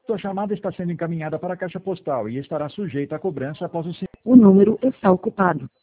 Sua chamada está sendo encaminhada para a caixa postal e estará sujeita a cobrança após o... O número está ocupado.